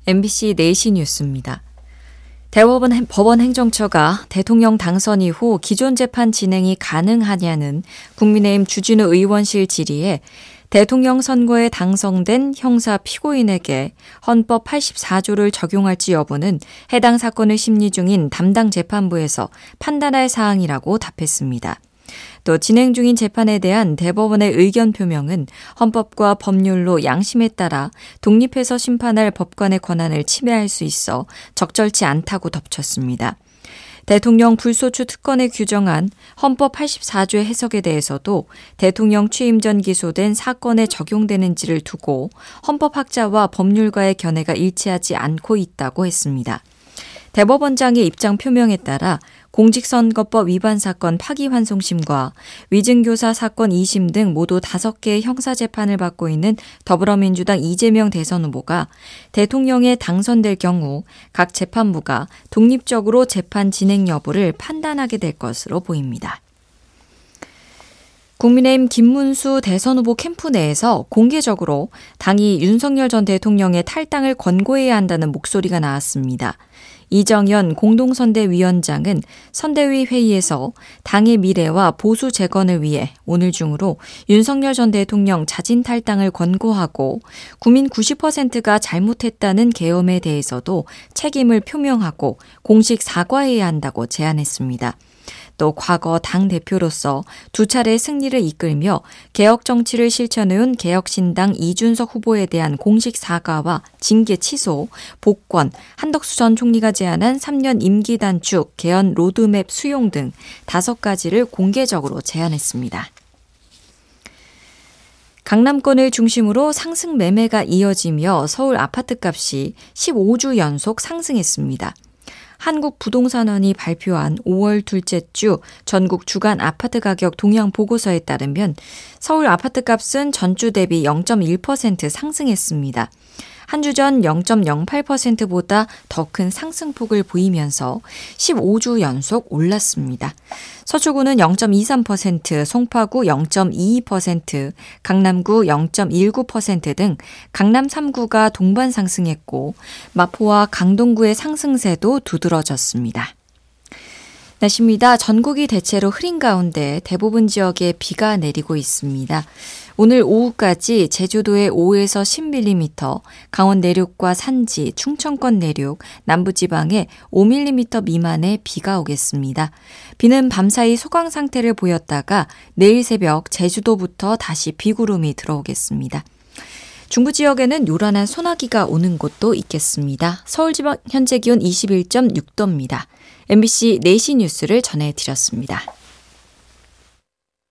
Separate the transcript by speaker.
Speaker 1: MBC 4시 뉴스입니다. 대법원 행정처가 대통령 당선 이후 기존 재판 진행이 가능하냐는 국민의힘 주진우 의원실 질의에 대통령 선거에 당선된 형사 피고인에게 헌법 84조를 적용할지 여부는 해당 사건을 심리 중인 담당 재판부에서 판단할 사항이라고 답했습니다. 또 진행 중인 재판에 대한 대법원의 의견 표명은 헌법과 법률로 양심에 따라 독립해서 심판할 법관의 권한을 침해할 수 있어 적절치 않다고 덧쳤습니다. 대통령 불소추 특권에 규정한 헌법 84조의 해석에 대해서도 대통령 취임 전 기소된 사건에 적용되는지를 두고 헌법학자와 법률가의 견해가 일치하지 않고 있다고 했습니다. 대법원장의 입장 표명에 따라 공직선거법 위반 사건 파기환송심과 위증교사 사건 2심 등 모두 5개의 형사재판을 받고 있는 더불어민주당 이재명 대선 후보가 대통령에 당선될 경우 각 재판부가 독립적으로 재판 진행 여부를 판단하게 될 것으로 보입니다. 국민의힘 김문수 대선 후보 캠프 내에서 공개적으로 당이 윤석열 전 대통령의 탈당을 권고해야 한다는 목소리가 나왔습니다. 이정현 공동선대위원장은 선대위 회의에서 당의 미래와 보수 재건을 위해 오늘 중으로 윤석열 전 대통령 자진 탈당을 권고하고 국민 90%가 잘못했다는 계엄에 대해서도 책임을 표명하고 공식 사과해야 한다고 제안했습니다. 또 과거 당대표로서 2차례 승리를 이끌며 개혁 정치를 실천해온 개혁신당 이준석 후보에 대한 공식 사과와 징계 취소, 복권, 한덕수 전 총리가 제안한 3년 임기 단축, 개헌 로드맵 수용 등 5가지를 공개적으로 제안했습니다. 강남권을 중심으로 상승 매매가 이어지며 서울 아파트값이 15주 연속 상승했습니다. 한국부동산원이 발표한 5월 둘째 주 전국 주간 아파트 가격 동향 보고서에 따르면 서울 아파트값은 전주 대비 0.1% 상승했습니다. 한 주 전 0.08%보다 더 큰 상승폭을 보이면서 15주 연속 올랐습니다. 서초구는 0.23%, 송파구 0.22%, 강남구 0.19% 등 강남 3구가 동반 상승했고 마포와 강동구의 상승세도 두드러졌습니다. 날씨입니다. 전국이 대체로 흐린 가운데 대부분 지역에 비가 내리고 있습니다. 오늘 오후까지 제주도에 5에서 10mm, 강원 내륙과 산지, 충청권 내륙, 남부지방에 5mm 미만의 비가 오겠습니다. 비는 밤사이 소강 상태를 보였다가 내일 새벽 제주도부터 다시 비구름이 들어오겠습니다. 중부 지역에는 요란한 소나기가 오는 곳도 있겠습니다. 서울지방 현재 기온 21.6도입니다. MBC 4시 뉴스를 전해드렸습니다.